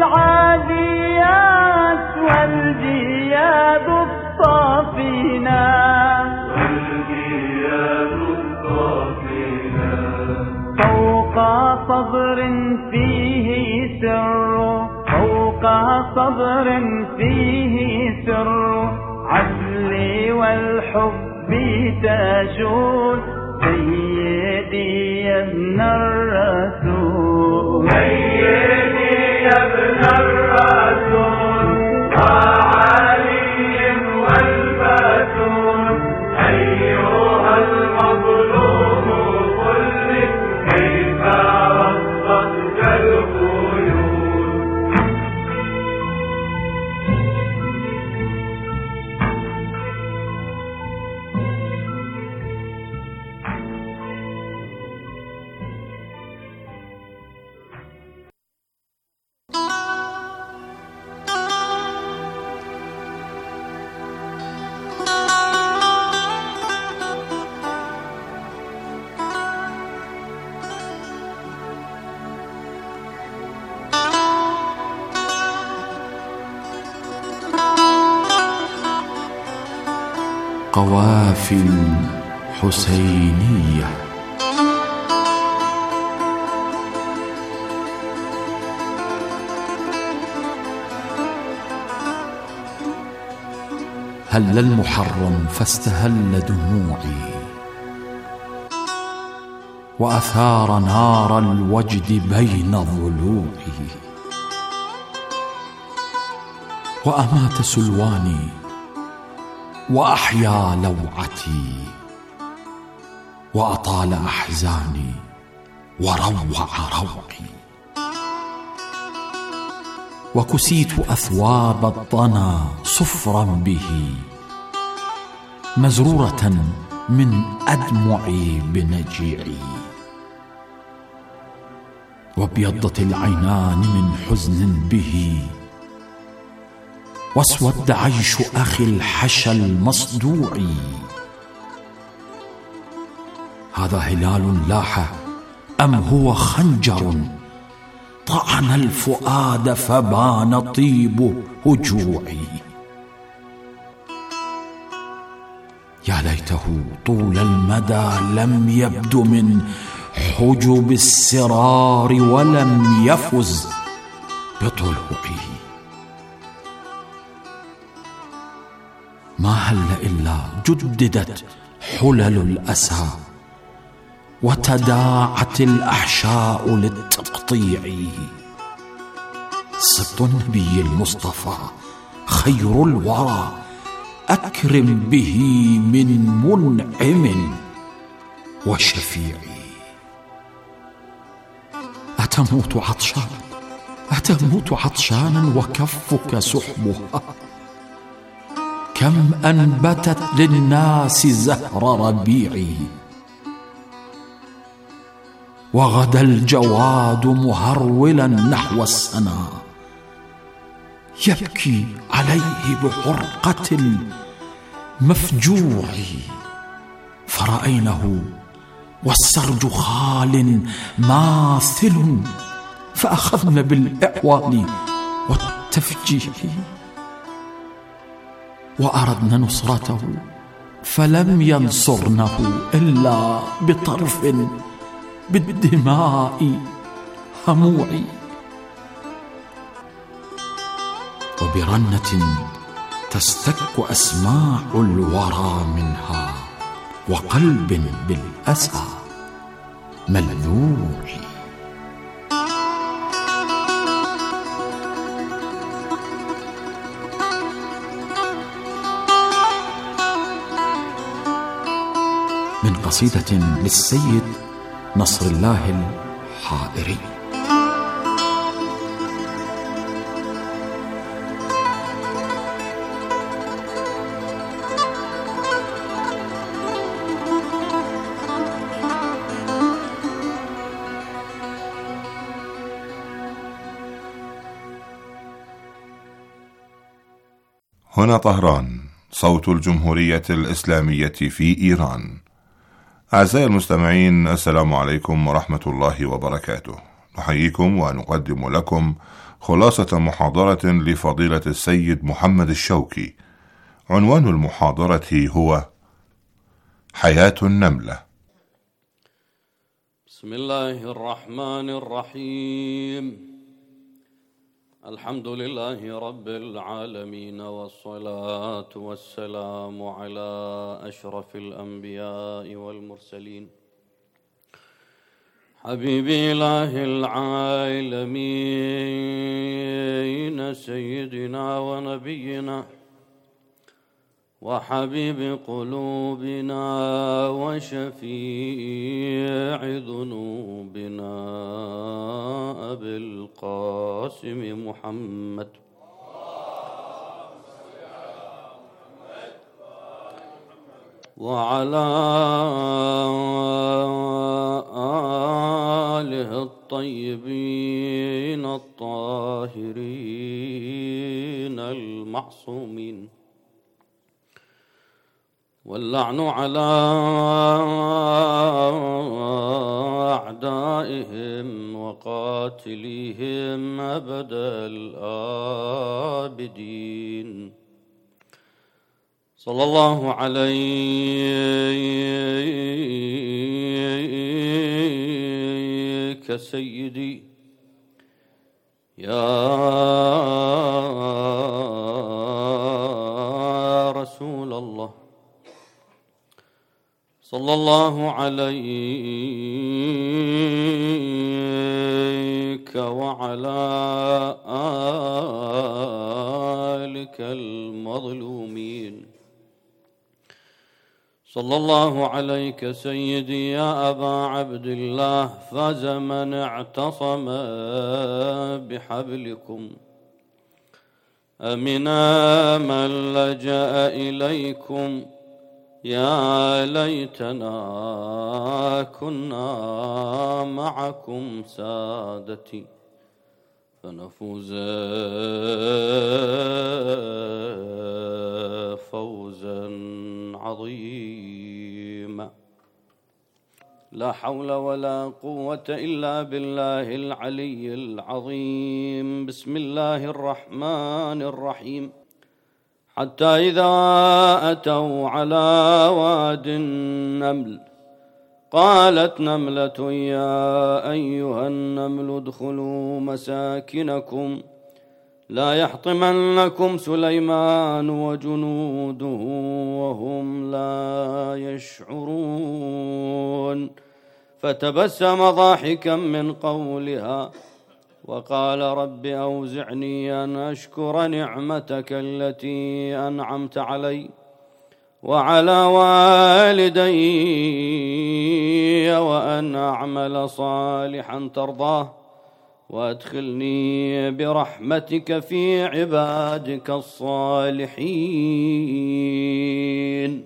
العاديات والجياد الصافنات والجياد الصافنات فوق صبر فيه سر فوق صبر فيه سر عدلي والحب تجول سيدي يا ابن الرسول سيدي يا ابن الرسول وعلي والبتول أيها المظلوم قل لي كيف رصدك الخيول قوافل حسينية. هل المحرم فاستهل دموعي وأثار نار الوجد بين ضلوعي وأمات سلواني وأحيا لوعتي وأطال أحزاني وروع روعي وكسيت أثواب الطنا صفرا به مزرورة من أدمعي بنجيعي وابيضت العينان من حزن به واسود عيش أخي الحشا المصدوع. هذا هلال لاح أم هو خنجر طعن الفؤاد فبان طيب هجوعي. يا ليته طول المدى لم يبد من حجب السرار ولم يفز بطلوعه. ما هل إلا جددت حلل الأسى وتداعت الأحشاء للتقطيع. سبط النبي المصطفى خير الورى أكرم به من منعم وشفيع. أتموت عطشانا أتموت عطشانا وكفك سحبها. كم أنبتت للناس زهر ربيعه. وغدا الجواد مهرولا نحو السنا يبكي عليه بحرقة المفجوع. فرأينه والسرج خال ماثل فأخذن بالإعوان والتفجيع. وأردنا نصرته فلم ينصرنه إلا بطرف بالدماء هموع. وبرنة تستك أسماع الورى منها وقلب بالأسى ملذوع. من قصيدة للسيد نصر الله الحائري. هنا طهران، صوت الجمهورية الإسلامية في إيران. أعزائي المستمعين، السلام عليكم ورحمة الله وبركاته. نحييكم ونقدم لكم خلاصة محاضرة لفضيلة السيد محمد الشوكي. عنوان المحاضرة هو حياة النملة. بسم الله الرحمن الرحيم. الحمد لله رب العالمين، والصلاة والسلام على أشرف الأنبياء والمرسلين، حبيب إله العالمين سيدنا ونبينا وحبيب قلوبنا وشفيع ذنوبنا أبي القاسم محمد وعلى آله الطيبين الطاهرين المعصومين، واللعن على أعدائهم وقاتليهم أبد الآبدين. صلى الله عليك سيدي يا رسول الله، صلى الله عليك وعلى آلك المظلومين. صلى الله عليك سيدي يا أبا عبد الله، فاز من اعتصم بحبلكم، أمنا من لجأ إليكم. يا ليتنا كنا معكم سادتي فنفوز فوزا عظيما. لا حول ولا قوة إلا بالله العلي العظيم. بسم الله الرحمن الرحيم. حتى إذا أتوا على واد النمل قالت نملة يا أيها النمل ادخلوا مساكنكم لا يحطمنكم سليمان وجنوده وهم لا يشعرون فتبسم ضاحكا من قولها وقال رب أوزعني أن أشكر نعمتك التي أنعمت علي وعلى والدي وأن أعمل صالحا ترضاه وأدخلني برحمتك في عبادك الصالحين.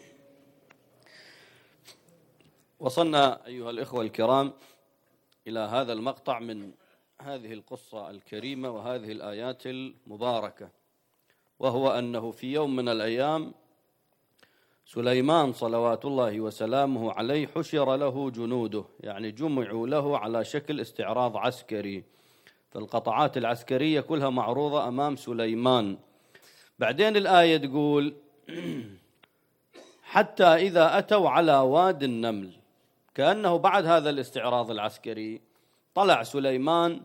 وصلنا أيها الإخوة الكرام إلى هذا المقطع من هذه القصة الكريمة وهذه الآيات المباركة، وهو أنه في يوم من الأيام سليمان صلوات الله وسلامه عليه حشر له جنوده، يعني جمعوا له على شكل استعراض عسكري، فالقطعات العسكرية كلها معروضة أمام سليمان. بعدين الآية تقول حتى إذا أتوا على واد النمل، كأنه بعد هذا الاستعراض العسكري طلع سليمان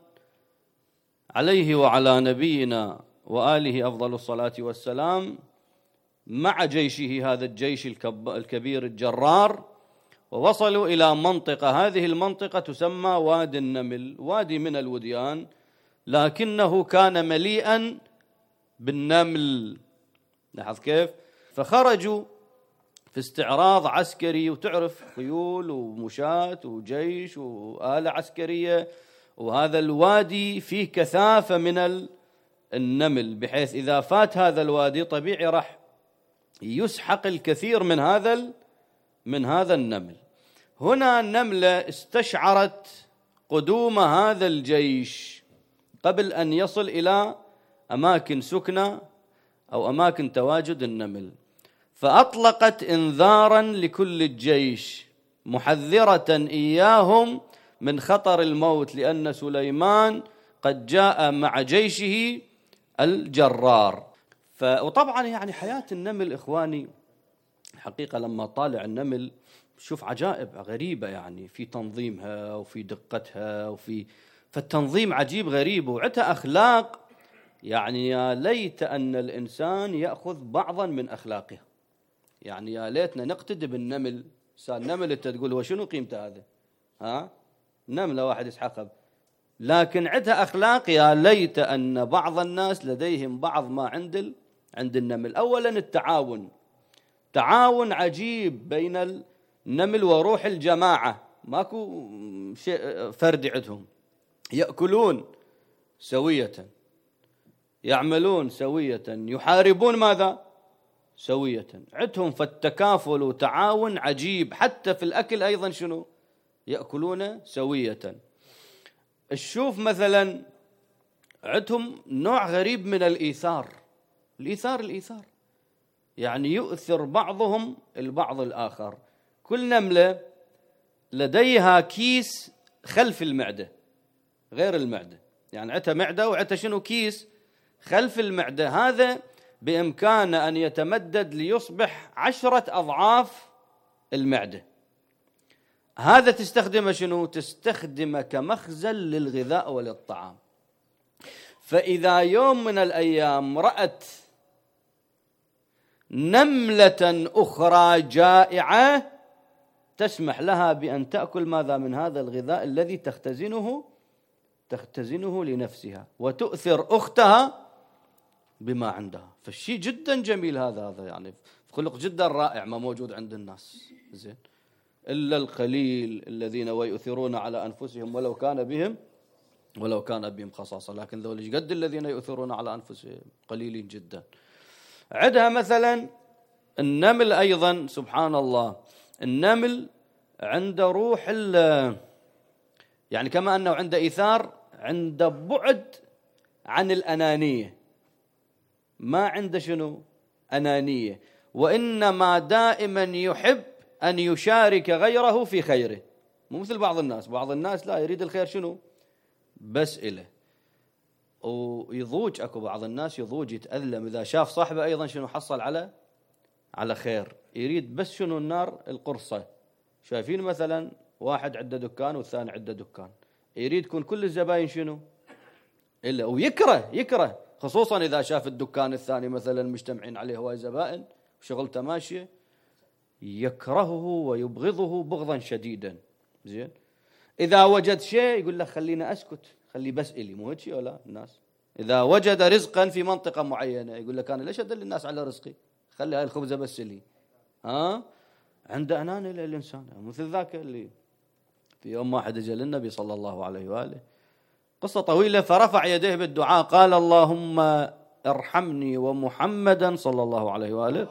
عليه وعلى نبينا وآله أفضل الصلاة والسلام مع جيشه، هذا الجيش الكبير الجرار، ووصلوا إلى منطقة، هذه المنطقة تسمى وادي النمل، وادي من الوديان لكنه كان مليئا بالنمل. لاحظ كيف؟ فخرجوا في استعراض عسكري، وتعرف خيول ومشاة وجيش وآلة عسكرية، وهذا الوادي فيه كثافة من النمل بحيث إذا فات هذا الوادي طبيعي راح يسحق الكثير من هذا من هذا النمل. هنا النملة استشعرت قدوم هذا الجيش قبل أن يصل إلى أماكن سكنة أو أماكن تواجد النمل، فأطلقت إنذارا لكل الجيش محذرة إياهم من خطر الموت، لأن سليمان قد جاء مع جيشه الجرار. ف... وطبعا يعني حياة النمل إخواني حقيقة لما طالع النمل شوف عجائب غريبة، يعني في تنظيمها وفي دقتها وفي فالتنظيم عجيب غريب وعتها أخلاق، يعني يا ليت أن الإنسان يأخذ بعضا من أخلاقها، يعني يا ليتنا نقتدي بالنمل. سال نمل أنت تقول هو شنو قيمته هذا؟ ها نملة واحد يسحقها، لكن عندها أخلاق يا ليت أن بعض الناس لديهم بعض ما عند عند النمل. أولا التعاون، تعاون عجيب بين النمل وروح الجماعة، ماكو شيء فردي عندهم، يأكلون سوية، يعملون سوية، يحاربون ماذا؟ سوية، عندهم فالتكافل وتعاون عجيب، حتى في الأكل أيضا شنو؟ يأكلون سوية. الشوف مثلا عندهم نوع غريب من الإيثار، الإيثار الإيثار يعني يؤثر بعضهم البعض الآخر. كل نملة لديها كيس خلف المعدة غير المعدة، يعني عندها معدة وعندها شنو؟ كيس خلف المعدة، هذا بإمكانه أن يتمدد ليصبح عشرة أضعاف المعدة. هذا تستخدمه شنو؟ تستخدمه كمخزن للغذاء وللطعام. فإذا يوم من الأيام رأت نملة أخرى جائعة تسمح لها بأن تأكل ماذا؟ من هذا الغذاء الذي تختزنه تختزنه لنفسها، وتؤثر أختها بما عندها. فالشيء جدا جميل هذا هذا يعني خلق جدا رائع ما موجود عند الناس. زين، إلا القليل الذين ويؤثرون على أنفسهم ولو كان بهم ولو كان بهم خصاصة، لكن ذول قد الذين يؤثرون على أنفسهم قليلين جدا. عندها مثلا النمل أيضا سبحان الله، النمل عنده روح يعني كما أنه عنده إيثار، عنده بعد عن الأنانية، ما عنده شنو؟ أنانية، وإنما دائما يحب أن يشارك غيره في خيره، مو مثل بعض الناس، بعض الناس لا يريد الخير شنو؟ بس إله. ويضوج. اكو بعض الناس يضوج يتألم اذا شاف صاحبه ايضا شنو حصل على على خير، يريد بس شنو النار القرصه. شايفين مثلا واحد عنده دكان والثاني عنده دكان، يريد يكون كل الزباين شنو الا، ويكره يكره خصوصا اذا شاف الدكان الثاني مثلا مجتمعين عليه هواي زبائن وشغلته ماشيه، يكرهه ويبغضه بغضا شديدا. زين، اذا وجد شيء يقول له خلينا اسكت، خلي بس الي، مو هيك ولا الناس؟ اذا وجد رزقا في منطقه معينه يقول لك انا ليش ادل الناس على رزقي، خلي هاي الخبزه بس لي. ها، عنده انانيه الانسان، مثل ذاك اللي في يوم واحد اجى للنبي صلى الله عليه واله، قصه طويله، فرفع يديه بالدعاء قال اللهم ارحمني ومحمدا صلى الله عليه واله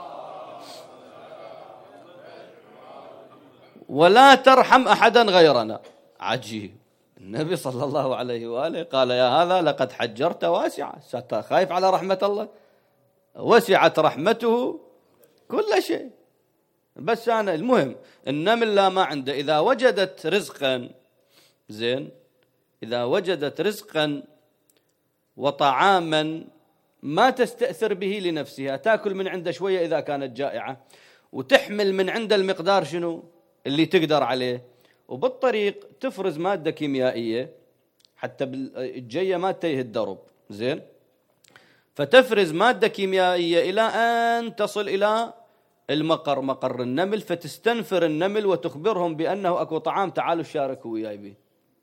ولا ترحم احدا غيرنا. عجيب، النبي صلى الله عليه واله قال يا هذا لقد حجرت واسعه، خايف على رحمه الله، وسعت رحمته كل شيء. بس أنا المهم النمل لا ما عنده، إذا وجدت رزقا، زين، إذا وجدت رزقا وطعاما ما تستأثر به لنفسها، تأكل من عنده شوية إذا كانت جائعة، وتحمل من عنده المقدار شنو اللي تقدر عليه، وبالطريق تفرز مادة كيميائية حتى الجية ما تنتهي الدرب، زين، فتفرز مادة كيميائية إلى أن تصل إلى المقر، مقر النمل، فتستنفر النمل وتخبرهم بأنه أكو طعام، تعالوا شاركوا وياي به.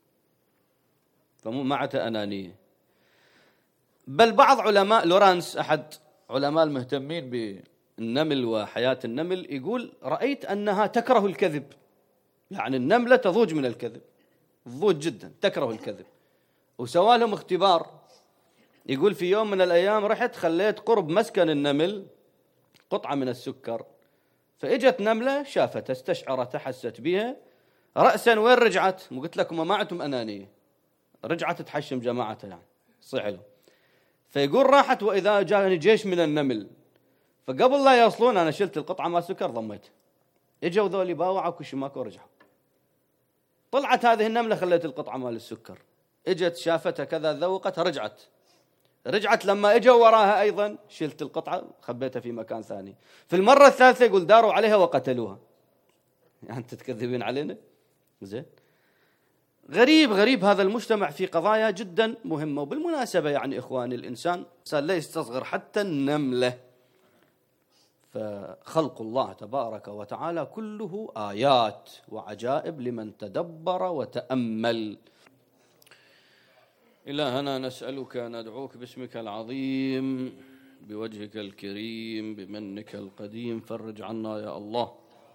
فمو معته أنانية. بل بعض علماء، لورانس أحد علماء المهتمين بالنمل وحياة النمل، يقول رأيت أنها تكره الكذب، يعني النملة تضوج من الكذب، تضوج جدا، تكره الكذب. وسوى لهم اختبار، يقول في يوم من الأيام رحت خليت قرب مسكن النمل قطعة من السكر، فإجت نملة شافتها، استشعرتها، حست بها، رأسا وين رجعت؟ مو قلت لكم ما عندهم أنانية، رجعت تحشم جماعتها، يعني صيح له. فيقول راحت وإذا جاءني جيش من النمل، فقبل لا يوصلون أنا شلت القطعة مال السكر ضميتها، إجوا ذولي باوعوا كشماكو ورجعوا. طلعت هذه النملة خليت القطعة مال السكر، إجت شافتها كذا ذوقتها، رجعت رجعت لما اجوا وراها ايضا شلت القطعه خبيتها في مكان ثاني. في المره الثالثه يقول داروا عليها وقتلوها. يعني انت تكذبين علينا؟ زين، غريب غريب هذا المجتمع في قضايا جدا مهمه. وبالمناسبه يعني اخواني، الانسان لا يستصغر حتى النمله، فخلق الله تبارك وتعالى كله ايات وعجائب لمن تدبر وتامل. إلهنا نسألك ندعوك باسمك العظيم بوجهك الكريم بمنك القديم، فرج عنا يا الله.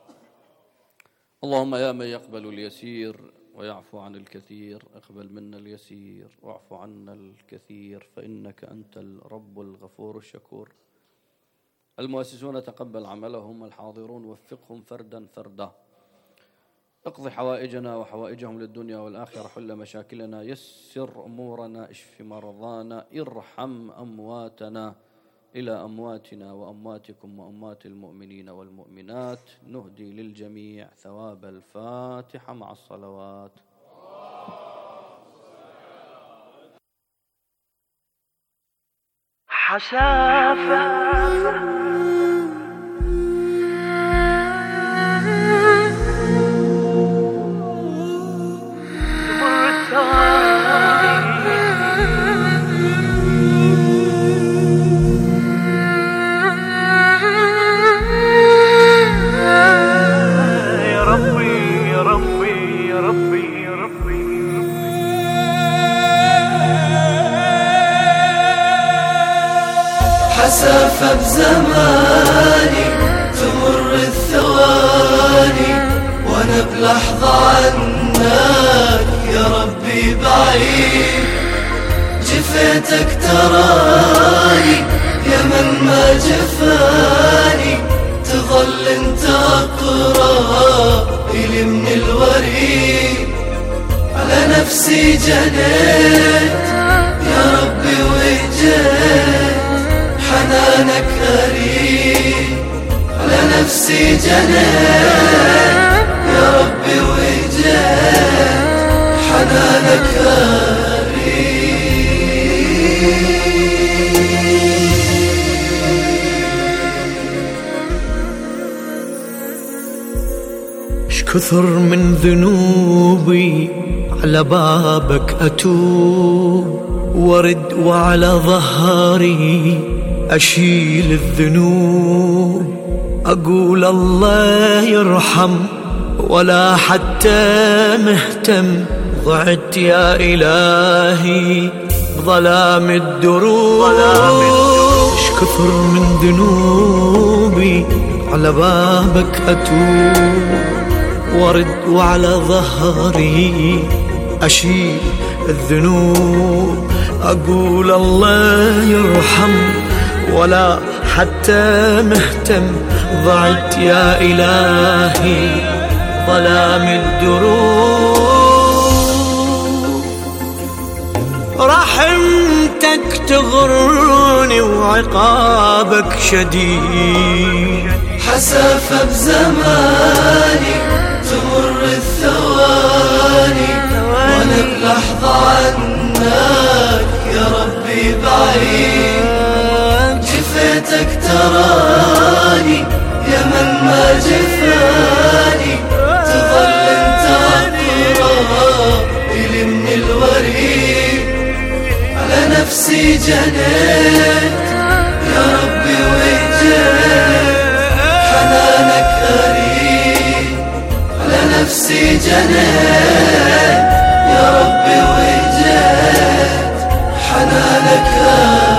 اللهم يا من يقبل اليسير ويعفو عن الكثير، اقبل منا اليسير واعف عنا الكثير، فإنك أنت الرب الغفور الشكور. المؤسسون تقبل عملهم، الحاضرون وفقهم فردا فردا، اقضي حوائجنا وحوائجهم للدنيا والآخرة، حل مشاكلنا، يسر أمورنا، اشف مرضانا، ارحم أمواتنا، إلى أمواتنا وأمواتكم وأموات المؤمنين والمؤمنات. نهدي للجميع ثواب الفاتحة مع الصلوات. حشافة حسافة بزماني تمر الثواني وانا بلحظة عنك يا ربي بعيد، جفيتك تراني يا من ما جفاني، تظل انت اقرب الي من الوريد، على نفسي جنيت يا ربي وجيت، حنانك أريد، على نفسي جنيت يا ربي وجيت، حنانك أريد. كثر من ذنوبي على بابك أتوب، ورد وعلى ظهري أشيل الذنوب، أقول الله يرحم ولا حتى مهتم، ضعت يا إلهي بظلام الدروب. اش كثر من ذنوبي على بابك أتوب، ورد وعلى ظهري أشيل الذنوب، أقول الله يرحم ولا حتى مهتم، ضعت يا إلهي ظلام الدروب. رحمتك تغرني وعقابك شديد، حسافة بزماني تمر الثواني، وانا بلحظة عنك يا ربي بعيد. جفيتك تراني يا من ما جفاني، تظل انت اقرب الي من الوريد. على نفسي جنيت يا ربي وجيت، حنانك قريب. على نفسي جنيت يا ربي وجيت، حنانك قريب.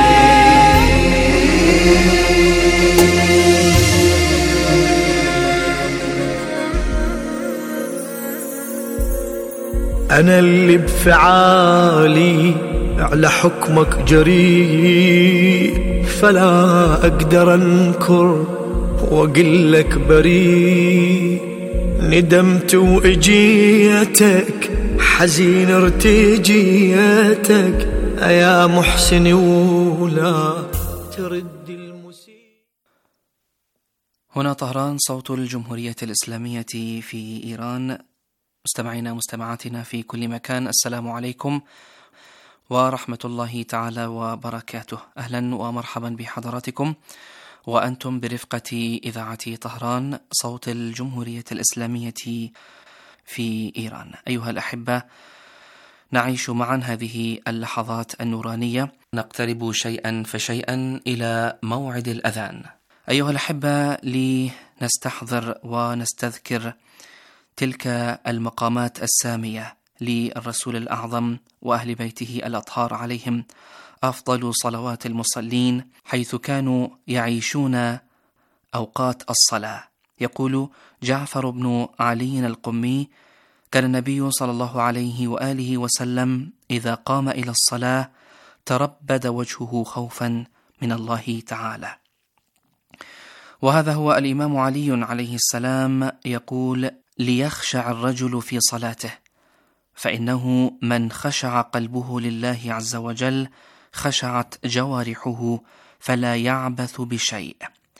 أنا اللي بفعالي على حكمك جريء، فلا أقدر أنكر وأقلك بريء. ندمت وإجيتك حزين ارتجيتك، أيا محسن ولا ترد المسيء. هنا طهران، صوت الجمهورية الإسلامية في إيران. مستمعينا مستمعاتنا في كل مكان، السلام عليكم ورحمة الله تعالى وبركاته. أهلا ومرحبا بحضراتكم وأنتم برفقة إذاعة طهران، صوت الجمهورية الإسلامية في إيران. أيها الأحبة، نعيش معا هذه اللحظات النورانية، نقترب شيئا فشيئا إلى موعد الأذان. أيها الأحبة، لنستحضر ونستذكر تلك المقامات السامية للرسول الأعظم وأهل بيته الأطهار عليهم أفضل صلوات المصلين، حيث كانوا يعيشون أوقات الصلاة. يقول جعفر بن علي القمي: كان النبي صلى الله عليه وآله وسلم إذا قام إلى الصلاة تربد وجهه خوفا من الله تعالى. وهذا هو الإمام علي عليه السلام يقول: ليخشع الرجل في صلاته، فإنه من خشع قلبه لله عز وجل خشعت جوارحه فلا يعبث بشيء.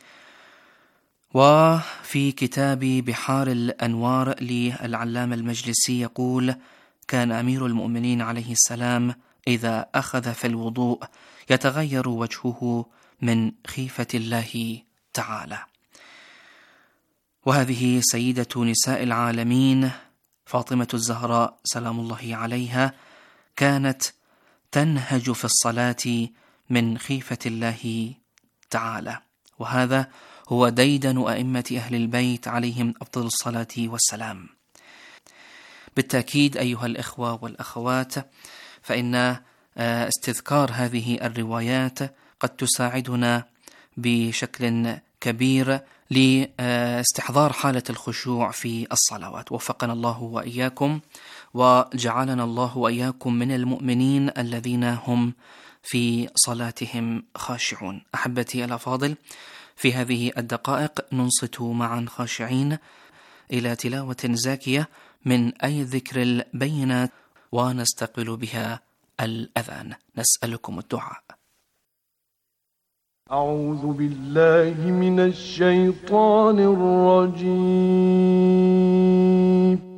وفي كتاب بحار الأنوار للعلامة المجلسي يقول: كان أمير المؤمنين عليه السلام إذا أخذ في الوضوء يتغير وجهه من خيفة الله تعالى. وهذه سيدة نساء العالمين فاطمة الزهراء سلام الله عليها كانت تنهج في الصلاة من خيفة الله تعالى، وهذا هو ديدن أئمة أهل البيت عليهم أفضل الصلاة والسلام. بالتأكيد أيها الإخوة والأخوات، فإن استذكار هذه الروايات قد تساعدنا بشكل كبير لاستحضار حالة الخشوع في الصلوات. وفقنا الله وإياكم وجعلنا الله وإياكم من المؤمنين الذين هم في صلاتهم خاشعون. أحبتي الأفاضل، في هذه الدقائق ننصت معا خاشعين إلى تلاوة زاكية من أي ذكر البينات ونستقبل بها الأذان. نسألكم الدعاء. أعوذ بالله من الشيطان الرجيم.